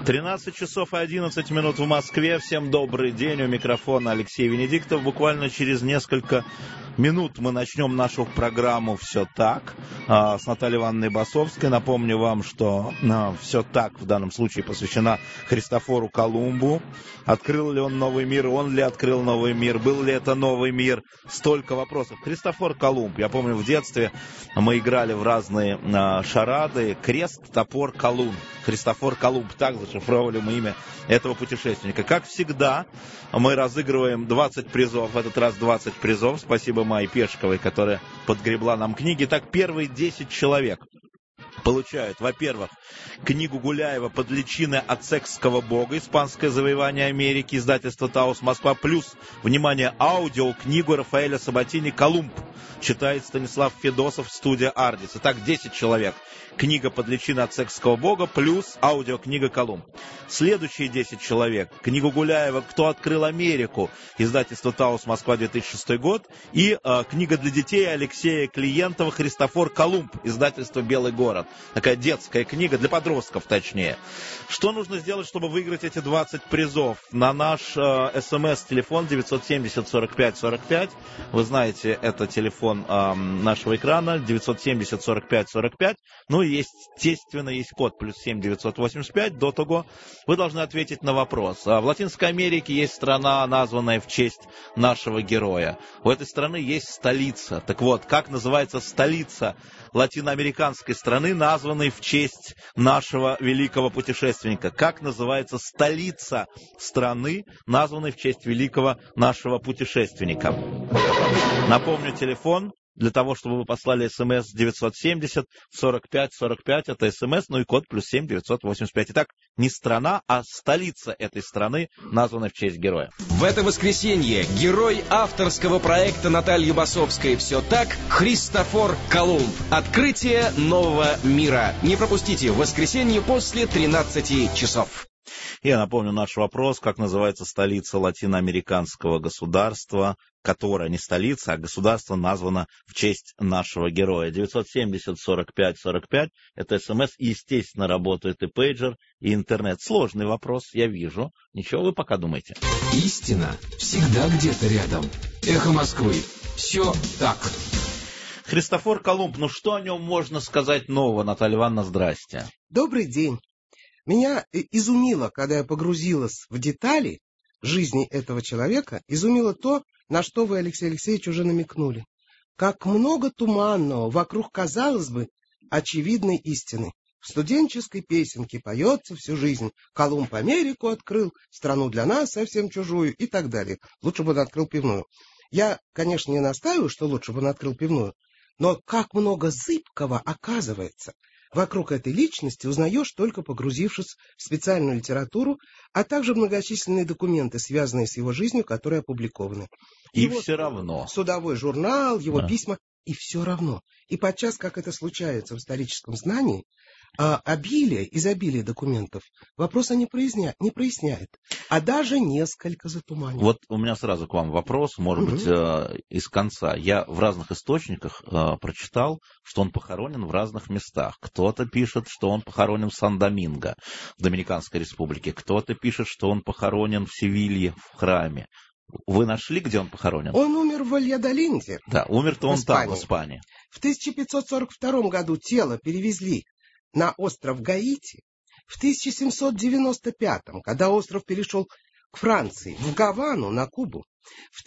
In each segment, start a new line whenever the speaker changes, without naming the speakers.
13 часов и 11 минут в Москве. Всем добрый день. У микрофона Алексей Венедиктов. Буквально через несколько минут мы начнем нашу программу «Все так» с Натальей Ивановной Басовской. Напомню вам, что «Все так» в данном случае посвящена Христофору Колумбу. Открыл ли он новый мир? Он ли открыл новый мир? Был ли это новый мир? Столько вопросов. Христофор Колумб. Я помню, в детстве мы играли в разные шарады. Крест, топор, колун. Христофор Колумб. Так зашифровали мы имя этого путешественника. Как всегда, мы разыгрываем 20 призов. В этот раз 20 призов. Спасибо Майе Пешковой, которая подгребла нам книги. Так, первые 10 человек получают, во-первых, книгу Гуляева «Под личиной ацтекского бога. Испанское завоевание Америки», издательство «Таос Москва», плюс, внимание, аудиокнигу Рафаэля Сабатини «Колумб». Читает Станислав Федосов, студия «Ардис». Итак, 10 человек. Книга «Под личиной ацтекского бога» плюс аудиокнига «Колумб». Следующие 10 человек. Книгу Гуляева «Кто открыл Америку», издательство «Таос Москва», 2006 год. И книга для детей Алексея Клиентова «Христофор Колумб», издательство «Белый город». Такая детская книга, для подростков точнее. Что нужно сделать, чтобы выиграть эти 20 призов? На наш СМС-телефон 970-45-45. Вы знаете, это телефон нашего экрана, 970-45-45. Ну и естественно, есть код +7 985 до того. Вы должны ответить на вопрос. В Латинской Америке есть страна, названная в честь нашего героя. У этой страны есть столица. Так вот, как называется столица латиноамериканской страны, названной в честь нашего великого путешественника? Как называется столица страны, названной в честь великого нашего путешественника? Напомню, телефон для того, чтобы вы послали смс 970-45-45, это смс, ну и код +7 985. Итак, не страна, а столица этой страны, названной в честь героя.
В это воскресенье герой авторского проекта Натальи Басовской «Все так» Христофор Колумб. Открытие нового мира. Не пропустите в воскресенье после 13 часов.
Я напомню наш вопрос, как называется столица латиноамериканского государства, которое не столица, а государство названо в честь нашего героя. 970-45-45, это СМС, и, естественно, работает и пейджер, и интернет. Сложный вопрос, я вижу. Ничего, вы пока думаете.
Истина всегда где-то рядом. Эхо Москвы. Все так.
Христофор Колумб, ну что о нем можно сказать нового? Наталья Ивановна, здрасте.
Добрый день. Меня изумило, когда я погрузилась в детали жизни этого человека, изумило то, на что вы, Алексей Алексеевич, уже намекнули. Как много туманного вокруг, казалось бы, очевидной истины. В студенческой песенке поется всю жизнь: Колумб Америку открыл, страну для нас совсем чужую и так далее. Лучше бы он открыл пивную. Я, конечно, не настаиваю, что лучше бы он открыл пивную, но как много зыбкого оказывается вокруг этой личности, узнаешь, только погрузившись в специальную литературу, а также многочисленные документы, связанные с его жизнью, которые опубликованы.
И
его
все равно.
Судовой журнал, его письма, и все равно. И подчас, как это случается в историческом знании, изобилие документов вопроса не проясняет, а даже несколько затуманивает.
Вот у меня сразу к вам вопрос, может быть, из конца. Я в разных источниках прочитал, что он похоронен в разных местах. Кто-то пишет, что он похоронен в Сан-Доминго, в Доминиканской республике. Кто-то пишет, что он похоронен в Севилье, в храме. Вы нашли, где он похоронен?
Он умер в Вальядолинде.
Да, умер-то он там, в Испании.
В 1542 году тело перевезли на остров Гаити. В 1795, когда остров перешел к Франции, в Гавану, на Кубу. В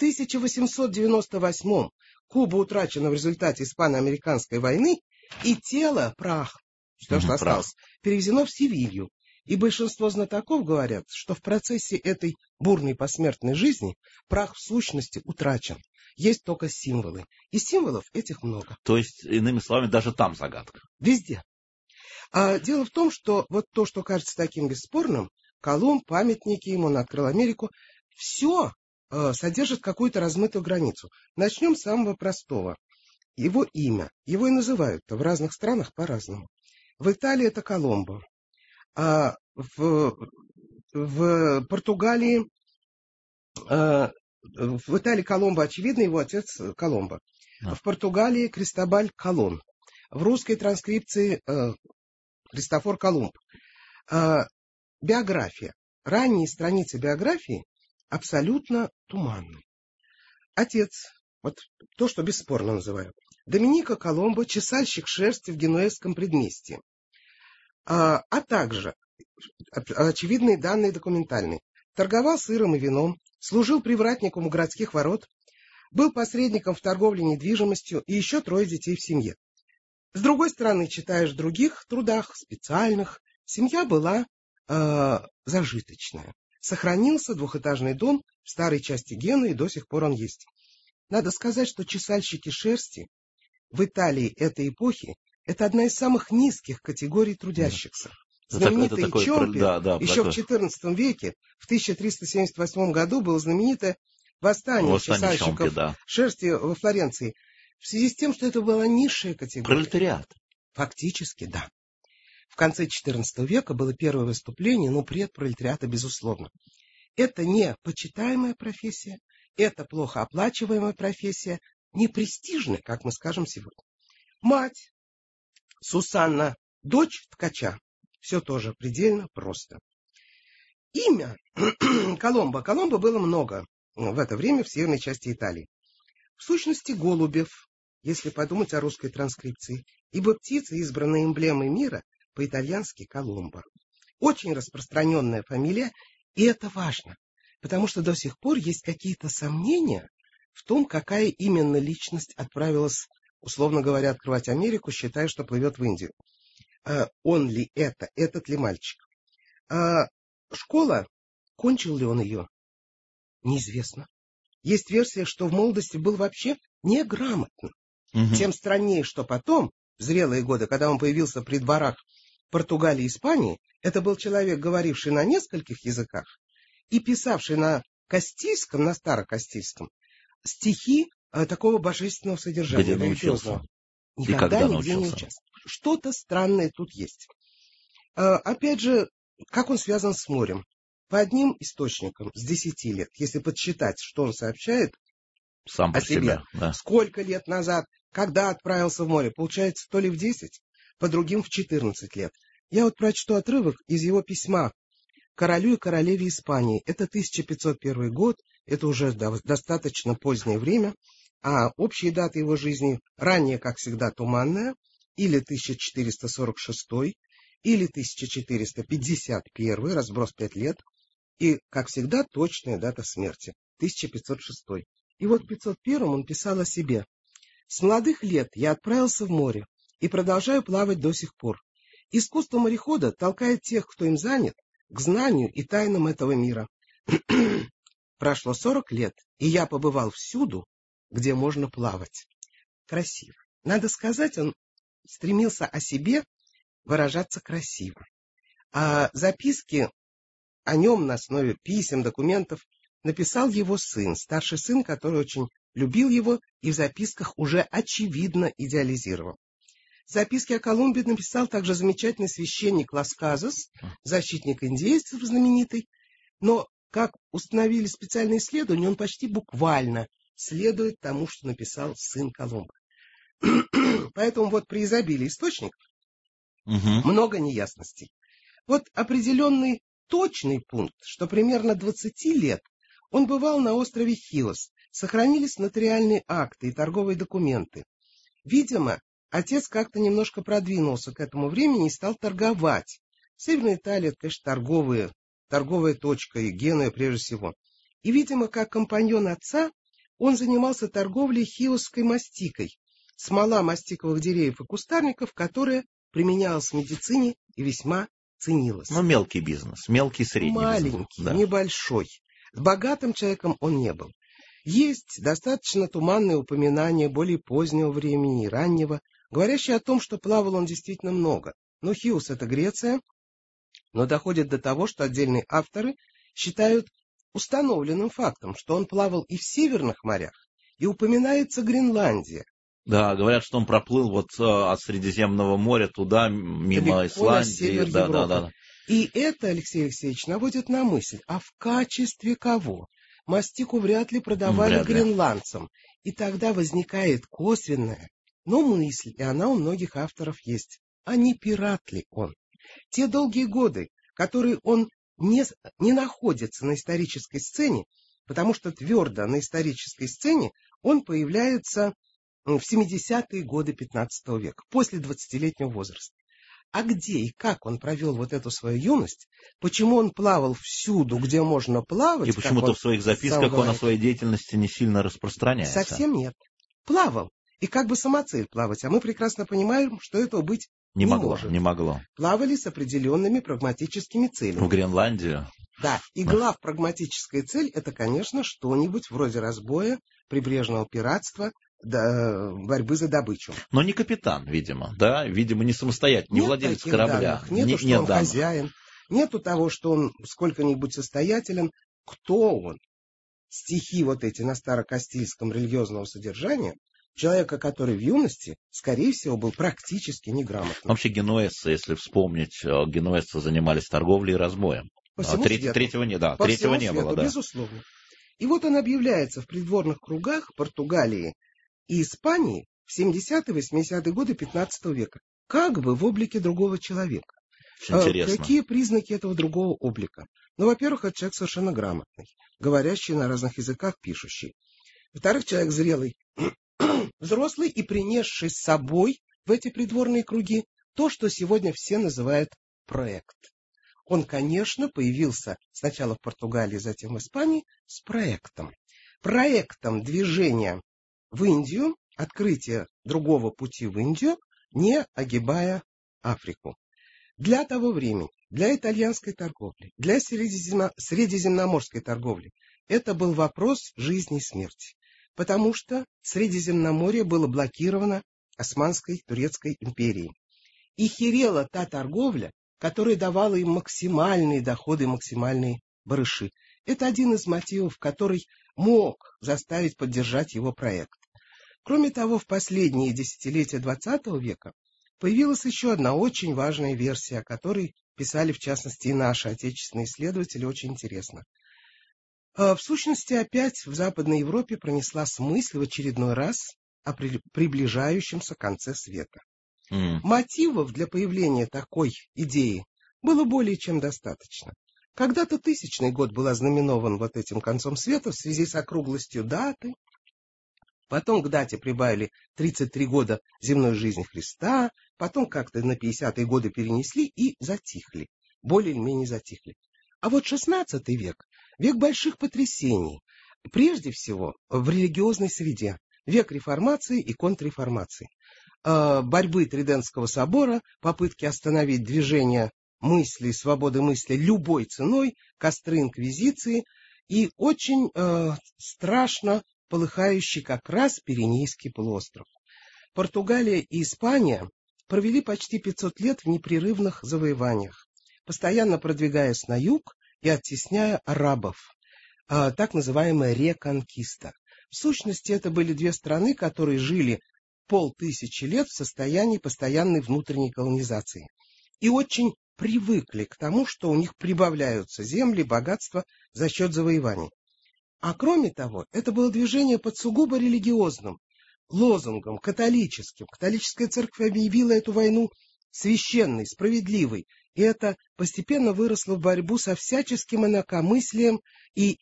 1898 Куба утрачена в результате испано-американской войны, и тело, прах, что осталось, перевезено в Севилью. И большинство знатоков говорят, что в процессе этой бурной посмертной жизни прах в сущности утрачен. Есть только символы. И символов этих много.
То есть, иными словами, даже там загадка.
Везде. Дело в том, что вот то, что кажется таким бесспорным, Колумб, памятники ему, он открыл Америку, все содержит какую-то размытую границу. Начнем с самого простого. Его имя. Его и называют в разных странах по-разному. В Италии это Коломбо. В Португалии, в Италии Коломбо, очевидно, его отец Коломбо. В Португалии Кристобаль Колон. В русской транскрипции Христофор Колумб. биография, ранние страницы биографии абсолютно туманны. Отец, вот то, что бесспорно называют, Доминико Коломбо, чесальщик шерсти в Генуэзском предместье, а также очевидные данные документальные. Торговал сыром и вином, служил привратником у городских ворот, был посредником в торговле недвижимостью и еще 3 детей в семье. С другой стороны, читаешь в других трудах, специальных, семья была зажиточная. Сохранился 2-этажный дом в старой части Генуи, и до сих пор он есть. Надо сказать, что чесальщики шерсти в Италии этой эпохи — это одна из самых низких категорий трудящихся. Знаменитый Чомпи еще в XIV веке, в 1378 году, было знаменитое восстание чесальщиков шерсти во Флоренции, в связи с тем, что это была низшая категория.
Пролетариат.
Фактически, да. В конце XIV века было первое выступление, но предпролетариата, безусловно. Это не почитаемая профессия, это плохо оплачиваемая профессия, не престижная, как мы скажем сегодня. Мать Сусанна, дочь ткача. Все тоже предельно просто. Имя Коломбо. Коломбо было много в это время в северной части Италии. В сущности, Голубев, если подумать о русской транскрипции, ибо птица, избранная эмблемой мира, по-итальянски Коломбо. Очень распространенная фамилия, и это важно, потому что до сих пор есть какие-то сомнения в том, какая именно личность отправилась, условно говоря, открывать Америку, считая, что плывет в Индию. Он ли это, этот ли мальчик? Школа, кончил ли он ее? Неизвестно. Есть версия, что в молодости был вообще неграмотным. Тем страннее, что потом, в зрелые годы, когда он появился при дворах Португалии и Испании, это был человек, говоривший на нескольких языках и писавший на кастильском, на старокастильском, стихи такого божественного содержания.
Где научился?
Никогда нигде не учился. Что-то странное тут есть. Опять же, как он связан с морем? По одним источникам с 10 лет, если подсчитать, что он сообщает
сам
о себе,
да.
Сколько лет назад, когда отправился в море, получается, то ли в 10, по другим в 14 лет. Я вот прочту отрывок из его письма королю и королеве Испании. Это 1501 год, это уже достаточно позднее время, а общие даты его жизни ранее, как всегда, туманная, или 1446, или 1451, разброс 5 лет, и, как всегда, точная дата смерти, 1506. И вот в 501 он писал о себе: «С молодых лет я отправился в море и продолжаю плавать до сих пор. Искусство морехода толкает тех, кто им занят, к знанию и тайнам этого мира. Прошло 40 лет, и я побывал всюду, где можно плавать». Красиво. Надо сказать, он стремился о себе выражаться красиво. А записки о нем на основе писем, документов написал его сын, старший сын, который очень любил его и в записках уже очевидно идеализировал. Записки о Колумбе написал также замечательный священник Лас Казас, защитник индейцев знаменитый, но, как установили специальные исследования, он почти буквально следует тому, что написал сын Колумба. Поэтому вот при изобилии источников много неясностей. Вот определенный точный пункт, что примерно 20 лет он бывал на острове Хиос, сохранились нотариальные акты и торговые документы. Видимо, отец как-то немножко продвинулся к этому времени и стал торговать. Северная Италия, это, конечно, торговая точка, и Генуя прежде всего. И, видимо, как компаньон отца, он занимался торговлей хиосской мастикой, смола мастиковых деревьев и кустарников, которая применялась в медицине и весьма ценилась.
Ну, мелкий бизнес, мелкий средний
маленький,
бизнес. Да.
Небольшой. Богатым человеком он не был. Есть достаточно туманные упоминания более позднего времени и раннего, говорящие о том, что плавал он действительно много. Но Хиос — это Греция, но доходит до того, что отдельные авторы считают установленным фактом, что он плавал и в северных морях, и упоминается Гренландия.
Да, говорят, что он проплыл вот от Средиземного моря туда, мимо
далеко
Исландии. Да.
И это, Алексей Алексеевич, наводит на мысль, а в качестве кого? Мастику вряд ли продавали гренландцам. И тогда возникает косвенная, но мысль, и она у многих авторов есть. А не пират ли он? Те долгие годы, который он не находится на исторической сцене, потому что твердо на исторической сцене он появляется в 70-е годы 15 века, после 20-летнего возраста. А где и как он провел вот эту свою юность, почему он плавал всюду, где можно плавать.
И почему-то в своих записках он о своей деятельности не сильно распространяется.
Совсем нет. Плавал. И как бы самоцель плавать. А мы прекрасно понимаем, что этого быть не может.
Не могло.
Плавали с определенными прагматическими целями.
В Гренландию.
Да. И главпрагматическая цель — это, конечно, что-нибудь вроде разбоя, прибрежного пиратства, борьбы за добычу.
Но не капитан, видимо, да? Видимо, не самостоятельно, не владелец корабля.
Нету, что он хозяин. Нету того, что он сколько-нибудь состоятелен. Кто он? Стихи вот эти на старокастильском религиозного содержания человека, который в юности, скорее всего, был практически неграмотным.
Вообще генуэзцы, если вспомнить, генуэзцы занимались торговлей и разбоем.
По всему свету.
Третьего не было, да.
Безусловно. И вот он объявляется в придворных кругах Португалии и Испании в 70-80-е годы 15 века, как бы в облике другого человека.
Интересно.
Какие признаки этого другого облика? Ну, во-первых, это человек совершенно грамотный, говорящий на разных языках, пишущий. Во-вторых, человек зрелый, взрослый и принесший с собой в эти придворные круги то, что сегодня все называют проект. Он, конечно, появился сначала в Португалии, затем в Испании с проектом. Проектом движения в Индию, открытия другого пути в Индию, не огибая Африку. Для того времени, для итальянской торговли, для средиземноморской торговли это был вопрос жизни и смерти. Потому что Средиземноморье было блокировано Османской Турецкой империей. И херела та торговля, которая давала им максимальные доходы, максимальные барыши. Это один из мотивов, который мог заставить поддержать его проект. Кроме того, в последние десятилетия XX века появилась еще одна очень важная версия, о которой писали, в частности, и наши отечественные исследователи, очень интересно. В сущности, опять в Западной Европе пронеслась мысль в очередной раз о приближающемся конце света. Мотивов для появления такой идеи было более чем достаточно. Когда-то 1000-й год был ознаменован вот этим концом света в связи с округлостью даты. Потом к дате прибавили 33 года земной жизни Христа. Потом как-то на 50-е годы перенесли и затихли. Более или менее затихли. А вот 16 век, век больших потрясений. Прежде всего в религиозной среде. Век реформации и контрреформации. Борьбы Тридентского собора, попытки остановить движение мысли, свободы мысли любой ценой, костры инквизиции и очень страшно полыхающий как раз Пиренейский полуостров. Португалия и Испания провели почти 500 лет в непрерывных завоеваниях, постоянно продвигаясь на юг и оттесняя арабов, так называемая реконкиста. В сущности, это были две страны, которые жили 500 лет в состоянии постоянной внутренней колонизации. И очень привыкли к тому, что у них прибавляются земли, богатства за счет завоеваний. А кроме того, это было движение под сугубо религиозным лозунгом, католическим. Католическая церковь объявила эту войну священной, справедливой. И это постепенно выросло в борьбу со всяческим инакомыслием и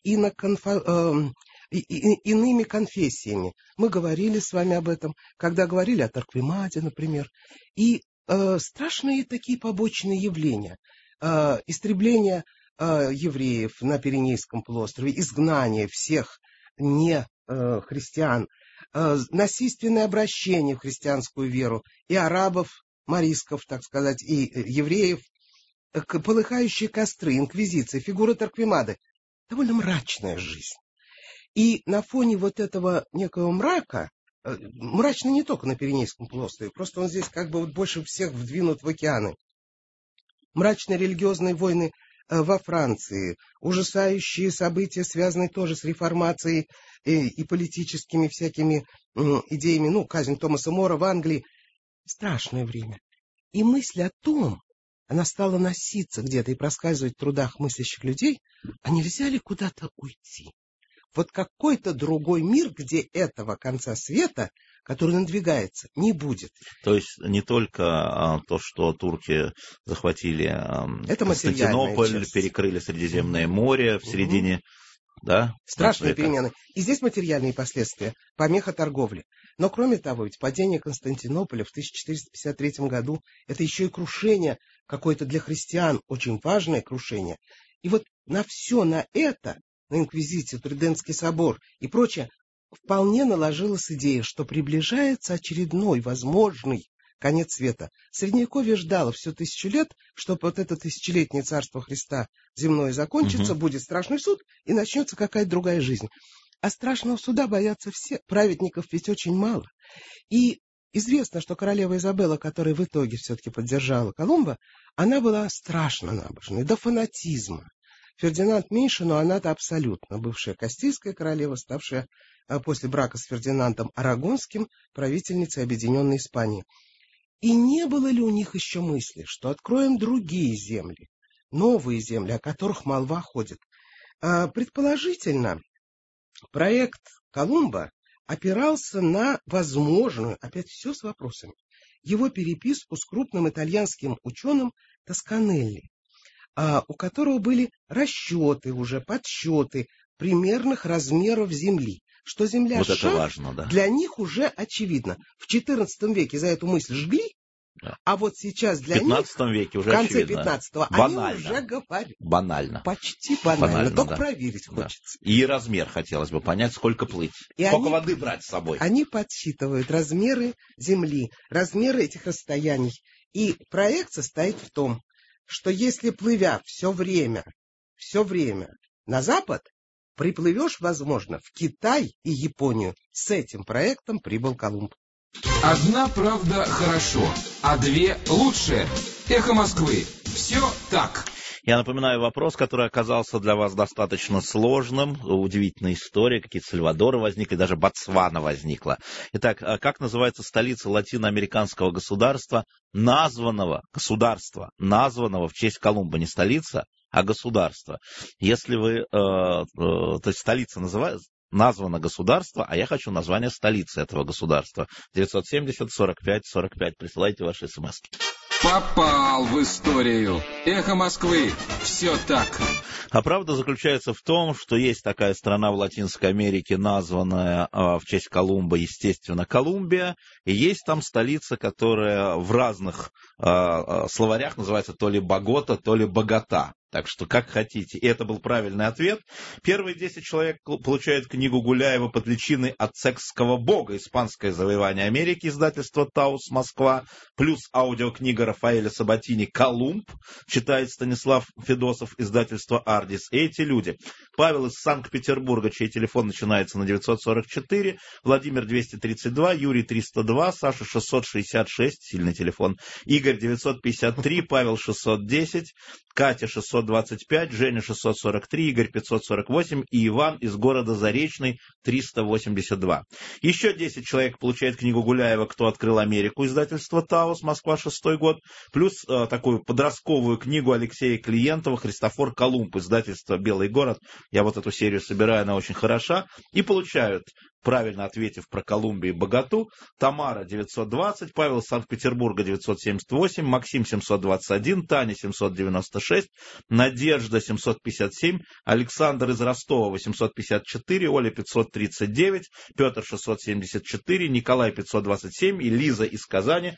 иными конфессиями. Мы говорили с вами об этом, когда говорили о Торквемаде, например. И страшные такие побочные явления. Истребление евреев на Пиренейском полуострове, изгнание всех не христиан, насильственное обращение в христианскую веру и арабов, марисков, так сказать, и евреев, полыхающие костры, инквизиция, фигура Торквемады. Довольно мрачная жизнь. И на фоне вот этого некого мрака, мрачно не только на Пиренейском полуострове, просто он здесь как бы вот больше всех вдвинут в океаны. Мрачные религиозные войны во Франции, ужасающие события, связанные тоже с реформацией и политическими всякими идеями, казнь Томаса Мора в Англии. Страшное время. И мысль о том, она стала носиться где-то и проскальзывать в трудах мыслящих людей, а нельзя ли куда-то уйти? вот какой-то другой мир, где этого конца света, который надвигается, не будет.
То есть не только то, что турки захватили Константинополь, перекрыли Средиземное море в середине... Да?
Страшные перемены. И здесь материальные последствия, помеха торговли. Но кроме того, ведь падение Константинополя в 1453 году это еще и крушение какое-то для христиан, очень важное крушение. И вот на все на это, на инквизицию, Тридентский собор и прочее, вполне наложилась идея, что приближается очередной возможный конец света. Средневековье ждало все 1000 лет, чтобы вот это тысячелетнее царство Христа земное закончится, будет страшный суд, и начнется какая-то другая жизнь. А страшного суда боятся все, праведников ведь очень мало. И известно, что королева Изабелла, которая в итоге все-таки поддержала Колумба, она была страшно набожной, до фанатизма. Фердинанд меньше, но она-то абсолютно бывшая Кастильская королева, ставшая после брака с Фердинандом Арагонским правительницей Объединенной Испании. И не было ли у них еще мысли, что откроем другие земли, новые земли, о которых молва ходит? Предположительно, проект Колумба опирался на возможную, опять все с вопросами, его переписку с крупным итальянским ученым Тосканелли, у которого были расчеты уже, подсчеты примерных размеров Земли. Что Земля
вот
шар,
важно, да.
Для них уже очевидно. В XIV веке за эту мысль жгли, да. А вот сейчас для них,
веке уже
в конце
очевидно.
15-го, они уже говорят.
Банально.
Почти банально, только проверить хочется.
Да. И размер хотелось бы понять, сколько плыть, сколько воды брать с собой.
Они подсчитывают размеры Земли, размеры этих расстояний. И проект состоит в том, что если плывя все время на запад, приплывешь, возможно, в Китай и Японию. С этим проектом прибыл Колумб.
Одна правда хорошо, а две лучше. Эхо Москвы. Все так.
Я напоминаю вопрос, который оказался для вас достаточно сложным. Удивительная история. Какие-то Сальвадоры возникли, даже Ботсвана возникла. Итак, как называется столица латиноамериканского государства, названного в честь Колумба? Не столица, а государство. Если вы... то есть столица названо государство, а я хочу название столицы этого государства. 970-45-45. Присылайте ваши смски.
Попал в историю. Эхо Москвы. Все так.
А правда заключается в том, что есть такая страна в Латинской Америке, названная в честь Колумба, естественно, Колумбия, и есть там столица, которая в разных словарях называется то ли Богота, то ли Богота. Так что как хотите. И это был правильный ответ. Первые 10 человек получают книгу Гуляева «Под личиной ацтекского бога. Испанское завоевание Америки», издательство «Таус, Москва», плюс аудиокнига Рафаэля Сабатини «Колумб», читает Станислав Федосов, издательство «Ардис». И эти люди. Павел из Санкт-Петербурга, чей телефон начинается на 944, Владимир 232, Юрий 302, Саша 666, сильный телефон, Игорь 953, Павел 610, Катя 625, Женя 643, Игорь 548 и Иван из города Заречный 382. Еще 10 человек получают книгу Гуляева «Кто открыл Америку», издательство «Таус», Москва, 6-й год, плюс такую подростковую книгу Алексея Клиентова «Христофор Колумб», издательство «Белый город». Я вот эту серию собираю, она очень хороша. И получают, правильно ответив про Колумбию и Боготу, Тамара 920, Павел из Санкт-Петербурга 978, Максим 721, Таня 796, Надежда 757, Александр из Ростова 854, Оля 539, Петр 674, Николай 527 и Лиза из Казани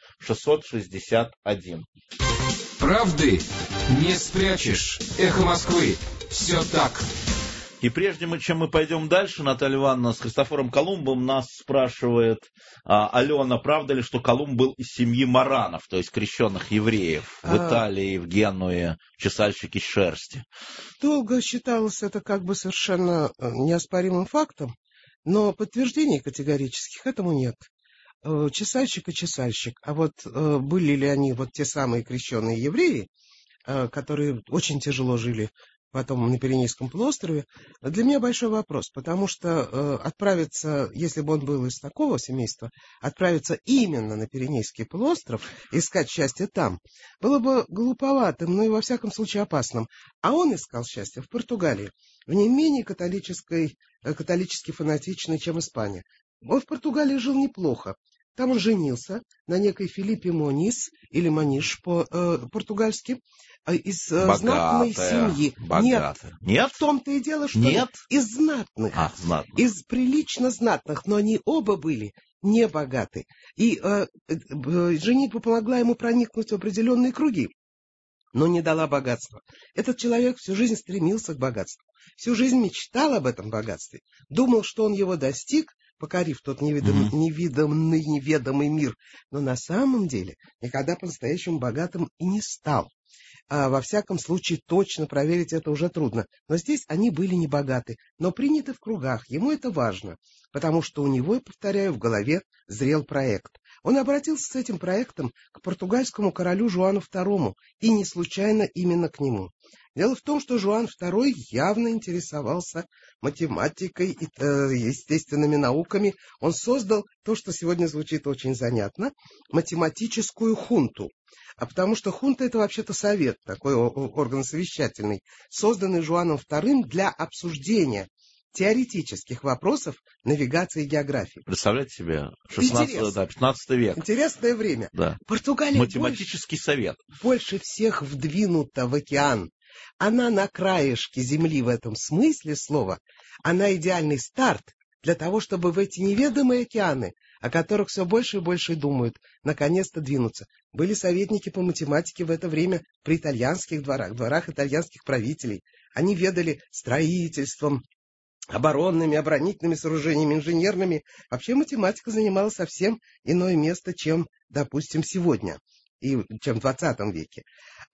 661.
Правды не спрячешь. Эхо Москвы. Все так.
И прежде чем мы пойдем дальше, Наталья Ивановна, с Христофором Колумбом нас спрашивает Алена, правда ли, что Колумб был из семьи маранов, то есть крещенных евреев в Италии, в Генуе, чесальщики шерсти?
Долго считалось это как бы совершенно неоспоримым фактом, но подтверждений категорических этому нет. Чесальщик и чесальщик. А вот были ли они вот те самые крещенные евреи, которые очень тяжело жили потом на Пиренейском полуострове, для меня большой вопрос, потому что отправиться, если бы он был из такого семейства, отправиться именно на Пиренейский полуостров, искать счастье там, было бы глуповатым, но и во всяком случае опасным. А он искал счастье в Португалии. в не менее католически фанатичной, чем Испания. Он в Португалии жил неплохо. Там он женился на некой Филиппе Монис, или Мониш по-португальски, из знатной семьи.
Нет?
В том-то и дело, что
нет?
Из знатных.
Знатных.
Из прилично знатных, но они оба были не богаты. И женитьба помогла ему проникнуть в определенные круги, но не дала богатства. Этот человек всю жизнь стремился к богатству, всю жизнь мечтал об этом богатстве, думал, что он его достиг, покорив тот неведомый мир, но на самом деле никогда по-настоящему богатым и не стал. Во всяком случае, точно проверить это уже трудно. Но здесь они были не богаты, но приняты в кругах. Ему это важно, потому что у него, я повторяю, в голове зрел проект. Он обратился с этим проектом к португальскому королю Жуану II, и не случайно именно к нему. Дело в том, что Жуан II явно интересовался математикой и естественными науками. Он создал то, что сегодня звучит очень занятно, математическую хунту. Потому что хунта — это вообще-то совет, такой орган совещательный, созданный Жуаном II для обсуждения теоретических вопросов навигации и географии.
Представляете себе, 15 век.
Интересное время.
Да.
Португалия
математический совет.
Больше всех вдвинута в океан. Она на краешке земли в этом смысле слова. Она идеальный старт для того, чтобы в эти неведомые океаны, о которых все больше и больше думают, наконец-то двинуться. Были советники по математике в это время при итальянских дворах итальянских правителей. Они ведали строительством, оборонными, оборонительными сооружениями, инженерными. Вообще математика занимала совсем иное место, чем, допустим, сегодня, и чем в 20 веке.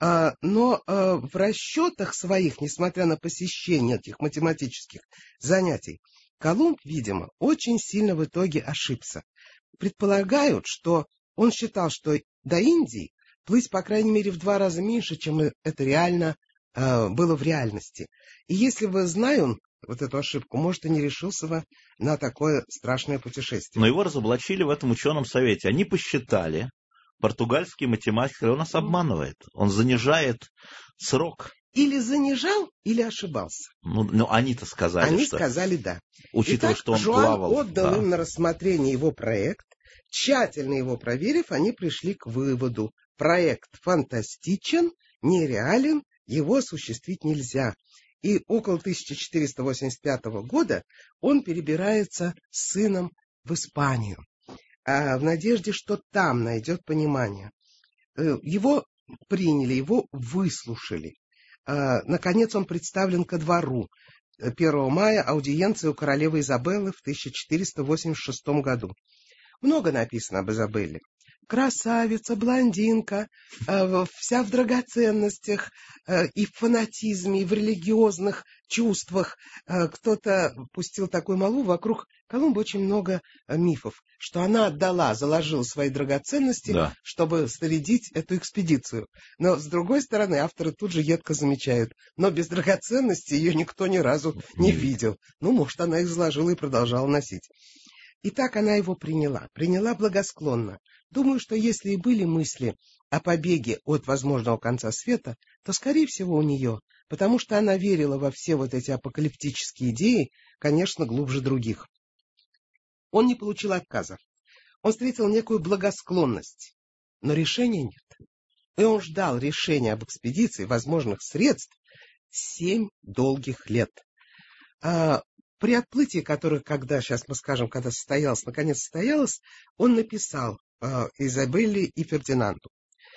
Но в расчетах своих, несмотря на посещение этих математических занятий, Колумб, видимо, очень сильно в итоге ошибся. Предполагают, что он считал, что до Индии плыть, по крайней мере, в 2 раза меньше, чем это реально было в реальности. И если бы знал он вот эту ошибку, может, и не решился бы на такое страшное путешествие.
Но его разоблачили в этом ученом совете. Они посчитали, португальский математик, он нас обманывает. Он занижает срок.
Или занижал, или ошибался.
Ну они-то сказали,
Они
что...
сказали да.
Учитывая,
Итак,
что он
Жуан
плавал.
отдал им на рассмотрение его проект. Тщательно его проверив, они пришли к выводу: проект фантастичен, нереален, его осуществить нельзя. И около 1485 года он перебирается с сыном в Испанию, в надежде, что там найдет понимание. Его приняли, его выслушали. Наконец он представлен ко двору. 1 мая аудиенция у королевы Изабеллы в 1486 году. Много написано об Изабелле. Красавица, блондинка, вся в драгоценностях, и в фанатизме, и в религиозных чувствах. Кто-то пустил такую молву, вокруг Колумба очень много мифов, что она заложила свои драгоценности, чтобы снарядить эту экспедицию. Но, с другой стороны, авторы тут же едко замечают, но без драгоценностей ее никто ни разу не видел. Ну, может, она их заложила и продолжала носить. И так она его приняла благосклонно. Думаю, что если и были мысли о побеге от возможного конца света, то, скорее всего, у нее, потому что она верила во все вот эти апокалиптические идеи, конечно, глубже других. Он не получил отказа. Он встретил некую благосклонность, но решения нет. И он ждал решения об экспедиции, возможных средств, 7 долгих лет. При отплытии, которое, когда наконец состоялось, он написал Изабелле и Фердинанду: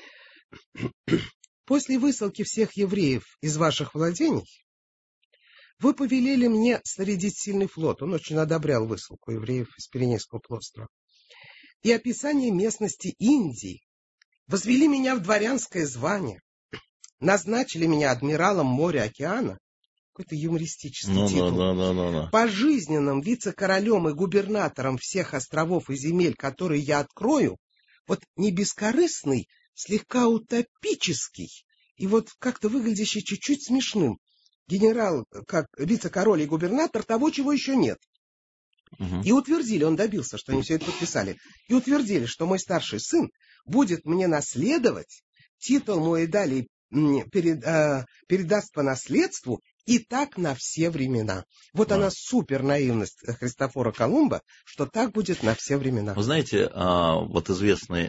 «После высылки всех евреев из ваших владений вы повелели мне снарядить сильный флот». Он очень одобрял высылку евреев из Пиренейского полуострова. «И описание местности Индии, возвели меня в дворянское звание, назначили меня адмиралом моря океана». Какой-то юмористический титул. «Пожизненным вице-королем и губернатором всех островов и земель, которые я открою, вот не бескорыстный, слегка утопический и вот как-то выглядящий чуть-чуть смешным генерал, как вице-король и губернатор того, чего еще нет». И утвердили, он добился, что они все это подписали, и утвердили, что мой старший сын будет мне наследовать, титул мой далее передаст по наследству, И так на все времена. Вот она супер наивность Христофора Колумба, что так будет на все времена.
Вы знаете, вот известный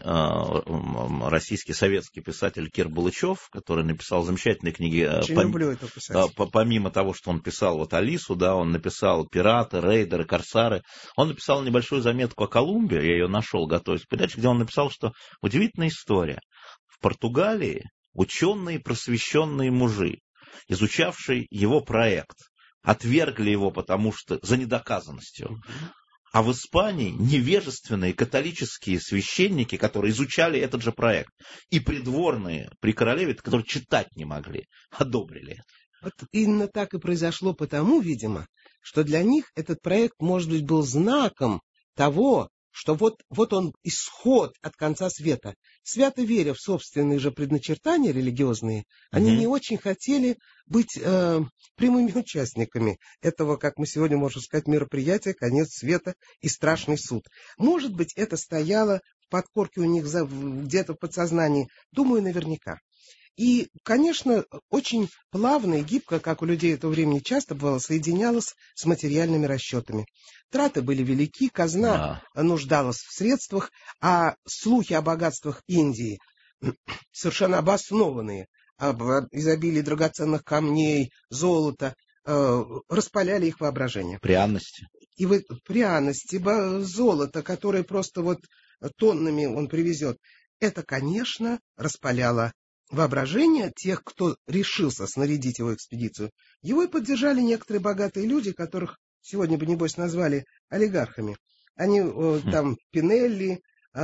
российский советский писатель Кир Булычев, который написал замечательные книги.
Очень люблю этого писателя.
Помимо того, что он писал вот Алису, да, он написал «Пираты», «Рейдеры», «Корсары». Он написал небольшую заметку о Колумбе, я ее нашел, готовясь к передаче, где он написал, что удивительная история. В Португалии ученые просвещенные мужи, изучавшие его проект, отвергли его, потому что за недоказанностью. А в Испании невежественные католические священники, которые изучали этот же проект, и придворные при королеве, которые читать не могли, одобрили это.
Вот именно так и произошло потому, видимо, что для них этот проект, может быть, был знаком того, что вот он исход от конца света. Свято веря в собственные же предначертания религиозные, они не очень хотели быть прямыми участниками этого, как мы сегодня можем сказать, мероприятия, конец света и страшный суд. Может быть, это стояло в подкорке у них где-то в подсознании, думаю, наверняка. И, конечно, очень плавно и гибко, как у людей этого времени часто бывало, соединялось с материальными расчетами. Траты были велики, казна нуждалась в средствах, а слухи о богатствах Индии, совершенно обоснованные, об изобилии драгоценных камней, золота, распаляли их воображение.
Пряности.
И пряности, золото, которое просто вот тоннами он привезет, это, конечно, распаляло воображение тех, кто решился снарядить его экспедицию. Его и поддержали некоторые богатые люди, которых сегодня бы, небось, назвали олигархами. Они там Пинелли,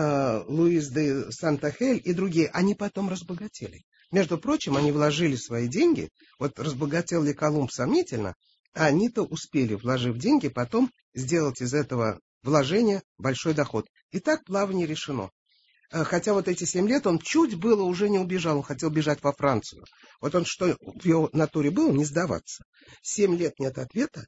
Луис де Санта-Хель и другие, они потом разбогатели. Между прочим, они вложили свои деньги. Вот разбогател ли Колумб сомнительно, а они-то успели, вложив деньги, потом сделать из этого вложения большой доход. И так плавание решено. Хотя вот эти 7 лет он чуть было уже не убежал, он хотел бежать во Францию. Вот он что в его натуре было, не сдаваться. 7 лет нет ответа,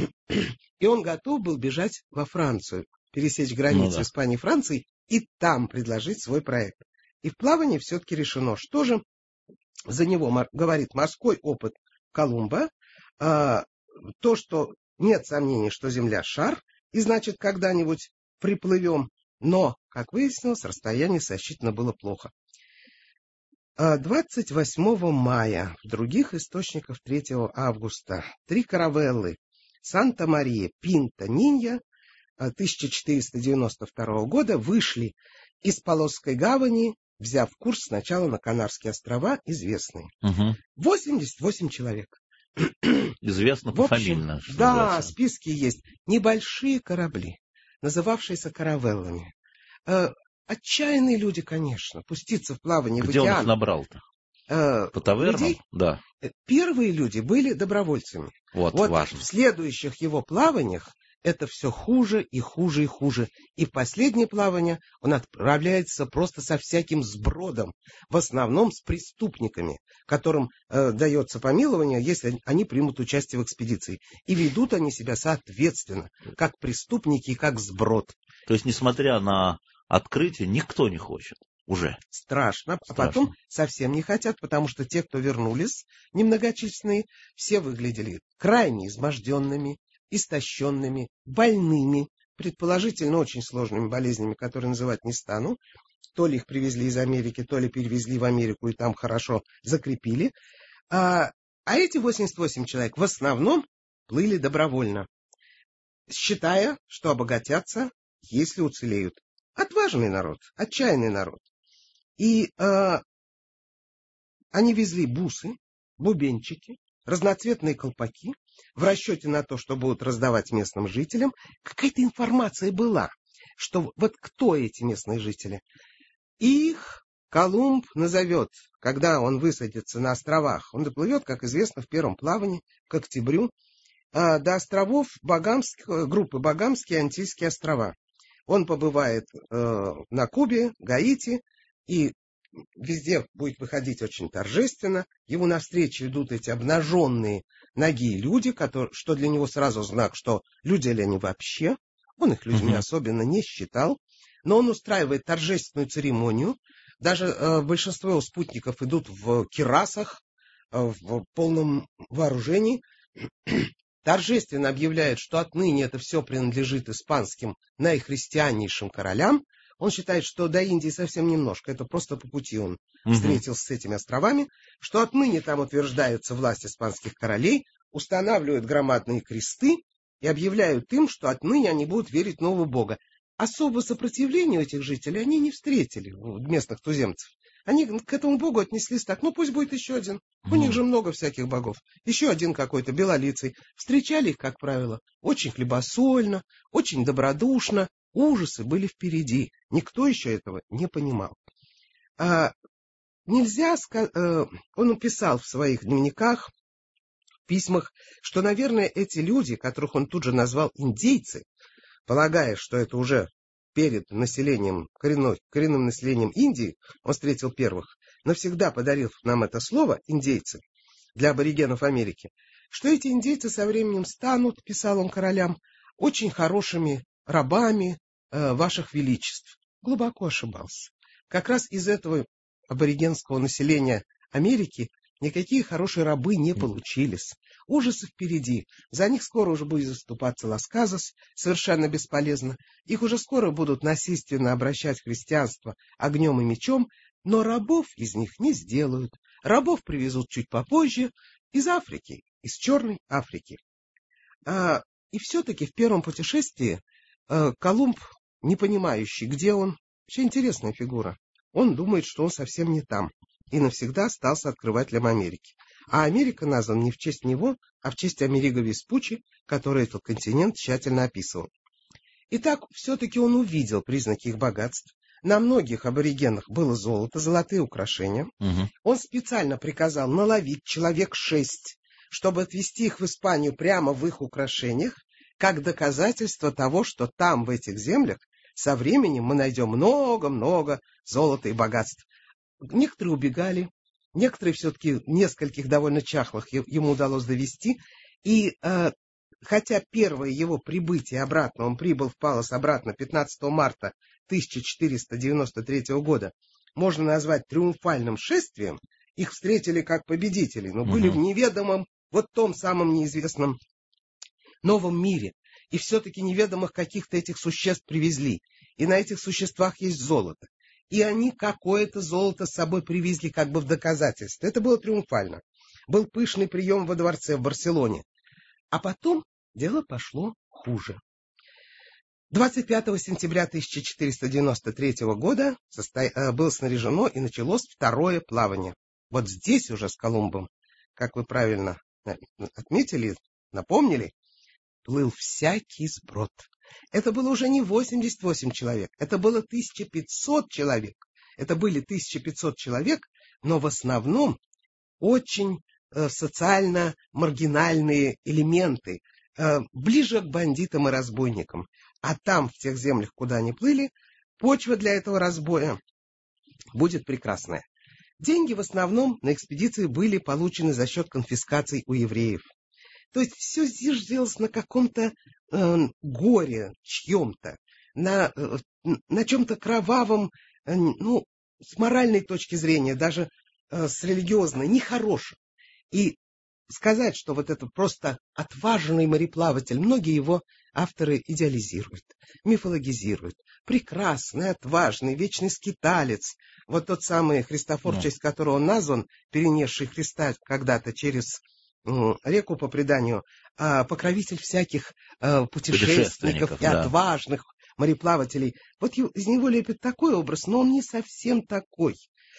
и он готов был бежать во Францию, пересечь границу Испании и Франции и там предложить свой проект. И в плавании все-таки решено, что же за него говорит морской опыт Колумба, то, что нет сомнений, что Земля шар, и значит, когда-нибудь приплывем. Но, как выяснилось, расстояние сосчитано было плохо. 28 мая, в других источниках 3 августа, 3 каравеллы Санта-Мария, Пинта, Нинья 1492 года вышли из Палосской гавани, взяв курс сначала на Канарские острова, известные. 88 человек.
Известно пофамильно.
Да, списки есть. Небольшие корабли, называвшиеся каравеллами. Отчаянные люди, конечно, пуститься в плавание в океан.
Где он их набрал-то? По тавернам?
Людей?
Да.
Первые люди были добровольцами.
Вот важно.
В следующих его плаваниях это все хуже и хуже и хуже. И в последнее плавание он отправляется просто со всяким сбродом, в основном с преступниками, которым дается помилование, если они примут участие в экспедиции. И ведут они себя соответственно, как преступники и как сброд.
То есть, несмотря на открытие, никто не хочет уже.
Страшно. А потом совсем не хотят, потому что те, кто вернулись, немногочисленные, все выглядели крайне изможденными, истощенными, больными, предположительно очень сложными болезнями, которые называть не стану. То ли их привезли из Америки, то ли перевезли в Америку и там хорошо закрепили. А эти 88 человек в основном плыли добровольно, считая, что обогатятся, если уцелеют. Отважный народ, отчаянный народ. И они везли бусы, бубенчики, разноцветные колпаки, в расчете на то, что будут раздавать местным жителям. Какая-то информация была, что вот кто эти местные жители. Их Колумб назовет, когда он высадится на островах. Он доплывет, как известно, в первом плавании, к октябрю, до островов группы Багамские и Антильские острова. Он побывает на Кубе, Гаити, и везде будет выходить очень торжественно. Ему навстречу идут эти обнаженные ноги люди, что для него сразу знак, что люди ли они вообще. Он их людьми особенно не считал. Но он устраивает торжественную церемонию. Даже большинство его спутников идут в кирасах, в полном вооружении, торжественно объявляет, что отныне это все принадлежит испанским наихристианнейшим королям. Он считает, что до Индии совсем немножко, это просто по пути он встретился с этими островами, что отныне там утверждается власть испанских королей, устанавливают громадные кресты и объявляют им, что отныне они будут верить в нового бога. Особо сопротивления у этих жителей они не встретили, местных туземцев. Они к этому богу отнеслись так, ну пусть будет еще один. У них же много всяких богов. Еще один какой-то белолицый. Встречали их, как правило, очень хлебосольно, очень добродушно. Ужасы были впереди. Никто еще этого не понимал. Нельзя сказать... Он писал в своих дневниках, письмах, что, наверное, эти люди, которых он тут же назвал индейцы, полагая, что это уже перед населением, коренным населением Индии, он встретил первых, навсегда подарил нам это слово «индейцы» для аборигенов Америки, что эти индейцы со временем станут, писал он королям, очень хорошими рабами ваших величеств. Глубоко ошибался. Как раз из этого аборигенского населения Америки никакие хорошие рабы не получились. Ужасы впереди. За них скоро уже будет заступаться Лас-Казас, совершенно бесполезно. Их уже скоро будут насильственно обращать в христианство огнем и мечом, но рабов из них не сделают. Рабов привезут чуть попозже из Африки, из Черной Африки. И все-таки в первом путешествии Колумб, не понимающий, где он, вообще интересная фигура, он думает, что он совсем не там. И навсегда остался открывателем Америки. А Америка назван не в честь него, а в честь Америго Веспуччи, который этот континент тщательно описывал. Итак, все-таки он увидел признаки их богатств. На многих аборигенах было золото, золотые украшения. Он специально приказал наловить человек 6, чтобы отвезти их в Испанию прямо в их украшениях, как доказательство того, что там, в этих землях, со временем мы найдем много-много золота и богатств. Некоторые убегали, некоторые все-таки нескольких довольно чахлых ему удалось довести. И хотя первое его прибытие обратно, он прибыл в Палос обратно 15 марта 1493 года, можно назвать триумфальным шествием, их встретили как победителей, но были в неведомом, вот том самом неизвестном новом мире. И все-таки неведомых каких-то этих существ привезли. И на этих существах есть золото. И они какое-то золото с собой привезли как бы в доказательство. Это было триумфально. Был пышный прием во дворце в Барселоне. А потом дело пошло хуже. 25 сентября 1493 года было снаряжено и началось второе плавание. Вот здесь уже с Колумбом, как вы правильно отметили, напомнили, плыл всякий сброд. Это было уже не 88 человек, это было 1500 человек. Это были 1500 человек, но в основном очень социально маргинальные элементы, ближе к бандитам и разбойникам. А там, в тех землях, куда они плыли, почва для этого разбоя будет прекрасная. Деньги в основном на экспедиции были получены за счет конфискаций у евреев. То есть все здесь делалось на каком-то горе чьем-то, на чем-то кровавом, ну, с моральной точки зрения, даже с религиозной, нехорошем. И сказать, что вот это просто отважный мореплаватель, многие его авторы идеализируют, мифологизируют. Прекрасный, отважный, вечный скиталец. Вот тот самый Христофор, в честь которого он назван, перенесший Христа когда-то через реку по преданию, покровитель всяких путешественников и отважных мореплавателей. Вот из него лепит такой образ, но он не совсем такой.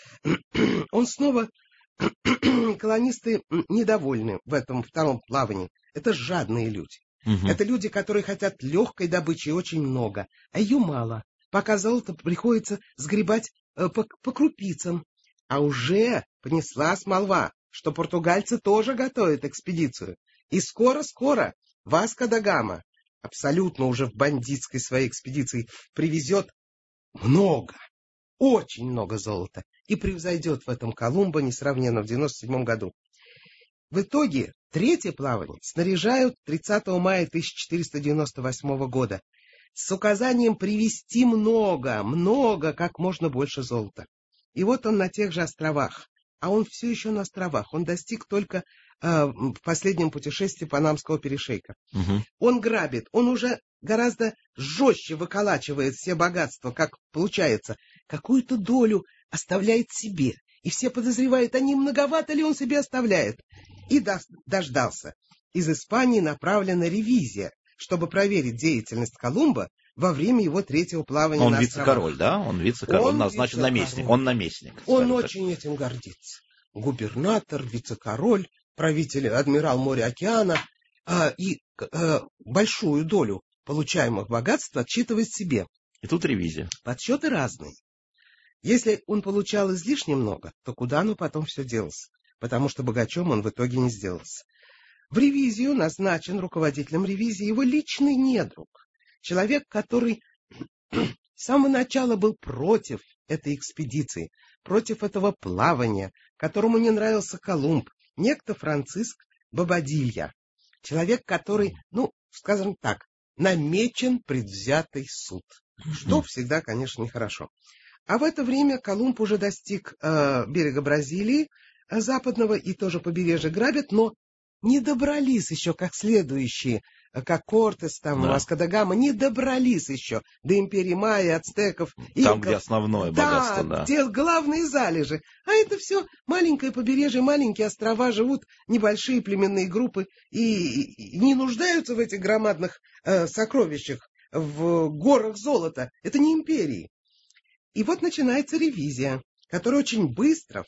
Он снова... Колонисты недовольны в этом втором плавании. Это жадные люди. Это люди, которые хотят легкой добычи очень много, а ее мало. Пока золото приходится сгребать по крупицам. А уже понеслась молва, что португальцы тоже готовят экспедицию. И скоро-скоро Васко да Гама, абсолютно уже в бандитской своей экспедиции, привезет много, очень много золота и превзойдет в этом Колумба несравненно в 97 году. В итоге третье плавание снаряжают 30 мая 1498 года с указанием привезти много, как можно больше золота. И вот он на тех же островах а он все еще на островах. Он достиг только в последнем путешествии Панамского перешейка. Он грабит, он уже гораздо жестче выколачивает все богатства, как получается. Какую-то долю оставляет себе. И все подозревают, а не многовато ли он себе оставляет. И дождался. Из Испании направлена ревизия, чтобы проверить деятельность Колумба во время его третьего плавания на островах.
Он вице-король, да? Он вице-король, он назначен наместник. Он наместник.
Он очень этим гордится. Губернатор, вице-король, правитель, адмирал моря-океана, и большую долю получаемых богатств отчитывает себе.
И тут ревизия.
Подсчеты разные. Если он получал излишне много, то куда оно потом все делось? Потому что богачом он в итоге не сделался. В ревизию назначен руководителем ревизии его личный недруг. Человек, который с самого начала был против этой экспедиции, против этого плавания, которому не нравился Колумб, некто Франциск Бобадилья. Человек, который, скажем так, намечен предвзятый суд. Что всегда, конечно, нехорошо. А в это время Колумб уже достиг берега Бразилии, западного, и тоже побережье грабят, но не добрались еще, как следующие, как Кортес, Васко да Гама, не добрались еще до империи майя, ацтеков.
Там, где основное богатство,
да. Где главные залежи. А это все маленькое побережье, маленькие острова, живут небольшие племенные группы и не нуждаются в этих громадных сокровищах, в горах золота. Это не империи. И вот начинается ревизия, которая очень быстро, в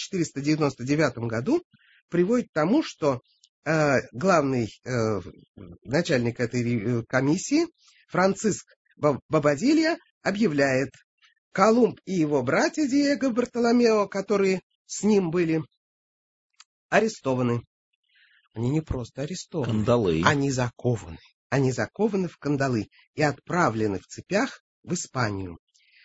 1499 году, приводит к тому, что главный начальник этой комиссии, Франциск Бобадилья, объявляет: Колумб и его братья Диего Бартоломео, которые с ним были, арестованы. Они не просто арестованы,
кандалы.
Они закованы. Они закованы в кандалы и отправлены в цепях в Испанию.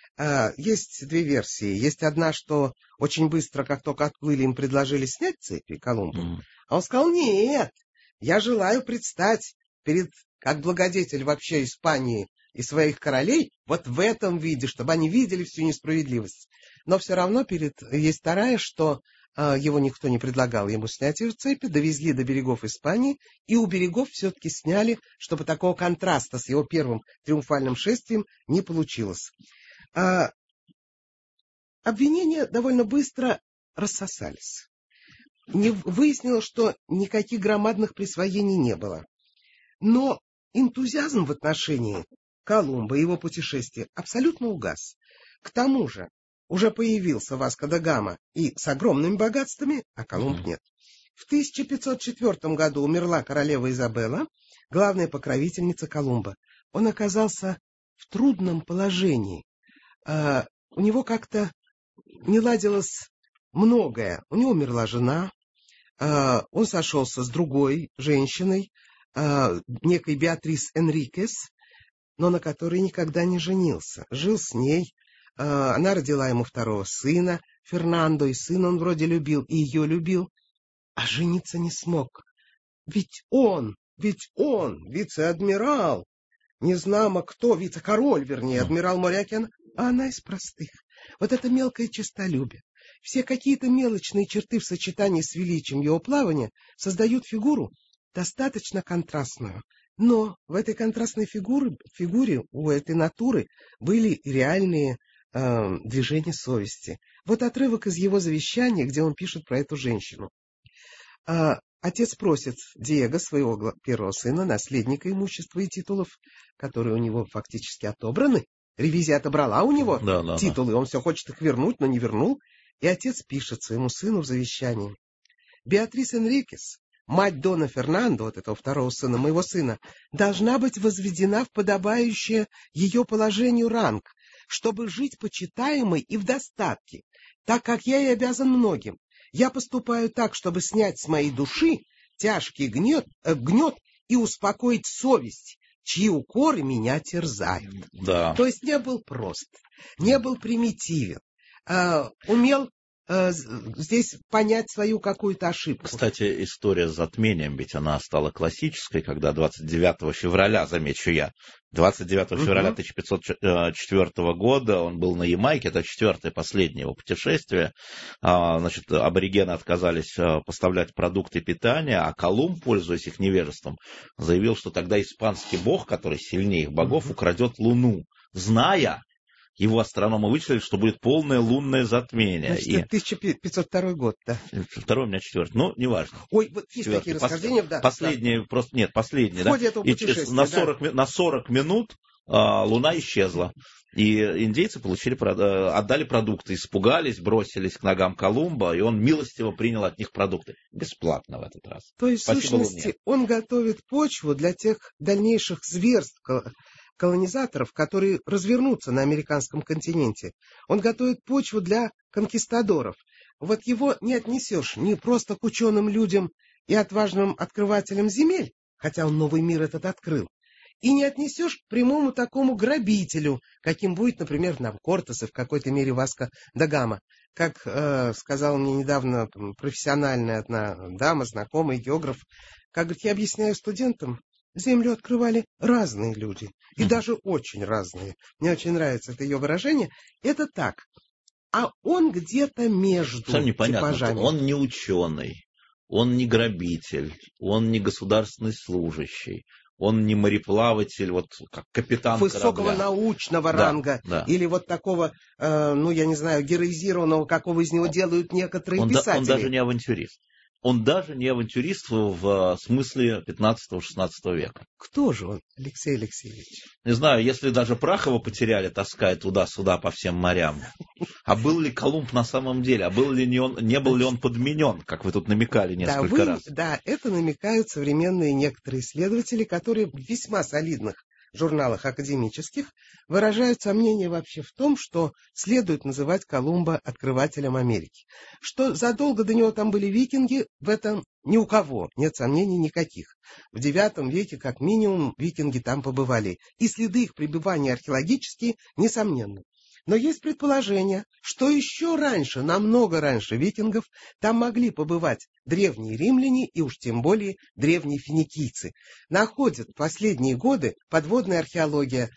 Есть две версии. Есть одна, что очень быстро, как только отплыли, им предложили снять цепи Колумбу. А он сказал: нет, я желаю предстать как благодетель вообще Испании и своих королей вот в этом виде, чтобы они видели всю несправедливость. Но все равно есть вторая, что его никто не предлагал ему снять эти цепи, довезли до берегов Испании, и у берегов все-таки сняли, чтобы такого контраста с его первым триумфальным шествием не получилось. Обвинения довольно быстро рассосались. Выяснилось, что никаких громадных присвоений не было. Но энтузиазм в отношении Колумба и его путешествия абсолютно угас. К тому же уже появился Васко да Гама и с огромными богатствами, а Колумб нет. В 1504 году умерла королева Изабелла, главная покровительница Колумба. Он оказался в трудном положении. У него как-то не ладилось многое. У него умерла жена, он сошелся с другой женщиной, некой Беатрис Энрикес, но на которой никогда не женился. Жил с ней, она родила ему второго сына, Фернандо, и сына он вроде любил, и ее любил, а жениться не смог. Ведь он, вице-адмирал, незнамо кто, вице-король, вернее, адмирал моря-океана, а она из простых. Вот это мелкое честолюбие. Все какие-то мелочные черты в сочетании с величием его плавания создают фигуру достаточно контрастную. Но в этой контрастной фигуре у этой натуры были реальные движения совести. Вот отрывок из его завещания, где он пишет про эту женщину. Отец просит Диего, своего первого сына, наследника имущества и титулов, которые у него фактически отобраны. Ревизия отобрала у него титулы, он все хочет их вернуть, но не вернул. И отец пишет своему сыну в завещании: Беатрис Энрикес, мать Дона Фернандо, вот этого второго сына, моего сына, должна быть возведена в подобающее ее положению ранг, чтобы жить почитаемой и в достатке, так как я ей обязан многим. Я поступаю так, чтобы снять с моей души тяжкий гнет и успокоить совесть, чьи укоры меня терзают.
Да.
То есть не был прост, не был примитивен, умел здесь понять свою какую-то ошибку.
Кстати, история с затмением, ведь она стала классической, когда 29 февраля, замечу я, 29 февраля 1504 года он был на Ямайке, это 4-е, последнее его путешествие. Значит, аборигены отказались поставлять продукты питания, а Колумб, пользуясь их невежеством, заявил, что тогда испанский бог, который сильнее их богов, украдет Луну, зная, его астрономы вычислили, что будет полное лунное затмение.
Значит, это 1502 год, да?
Второй у меня 4-й, ну, неважно.
Ой, вот есть такие расхождения, да.
Последние, да. Просто, нет, последние, да. И на 40 минут Луна исчезла. И индейцы отдали продукты, испугались, бросились к ногам Колумба, и он милостиво принял от них продукты. Бесплатно в этот раз.
То есть, в сущности, он готовит почву для тех дальнейших зверств колонизаторов, которые развернутся на американском континенте. Он готовит почву для конкистадоров. Вот его не отнесешь не просто к ученым людям и отважным открывателям земель, хотя он новый мир этот открыл, и не отнесешь к прямому такому грабителю, каким будет, например, Навкортес и в какой-то мере Васко да Гама. Как сказала мне недавно профессиональная одна дама, знакомый географ, как говорит, я объясняю студентам, Землю открывали разные люди, и даже очень разные. Мне очень нравится это ее выражение. Это так. А он где-то между типажами.
Он не ученый, он не грабитель, он не государственный служащий, он не мореплаватель, вот как капитан
высокого
корабля.
Научного ранга,
да.
Или вот такого, я не знаю, героизированного, какого из него делают некоторые писатели.
Он даже не авантюрист. Он даже не авантюрист в смысле 15-16 века.
Кто же он, Алексей Алексеевич?
Не знаю, если даже Прахова потеряли, таская туда-сюда по всем морям. А был ли Колумб на самом деле? А не был ли он подменен, как вы тут намекали несколько раз?
Да, это намекают современные некоторые исследователи, которые в весьма солидных журналах академических выражают сомнения вообще в том, что следует называть Колумба открывателем Америки. Что задолго до него там были викинги, в этом ни у кого нет сомнений никаких. В IX веке, как минимум, викинги там побывали, и следы их пребывания археологические, несомненны. Но есть предположение, что еще раньше, намного раньше викингов, там могли побывать древние римляне и уж тем более древние финикийцы. Находят в последние годы подводная археология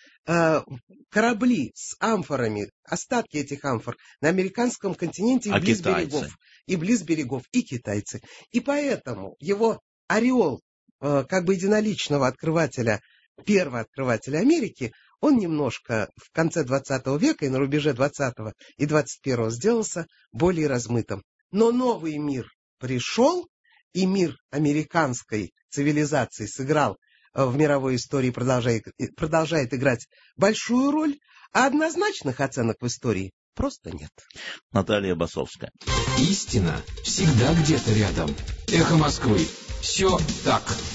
корабли с амфорами, остатки этих амфор на американском континенте и близ берегов, и китайцы. И поэтому его ореол как бы единоличного открывателя, первого открывателя Америки, он немножко в конце 20 века и на рубеже 20 и 21 сделался более размытым. Но новый мир пришел, и мир американской цивилизации сыграл в мировой истории, продолжает играть большую роль, а однозначных оценок в истории просто нет.
Наталья Басовская.
Истина всегда где-то рядом. Эхо Москвы. Все так.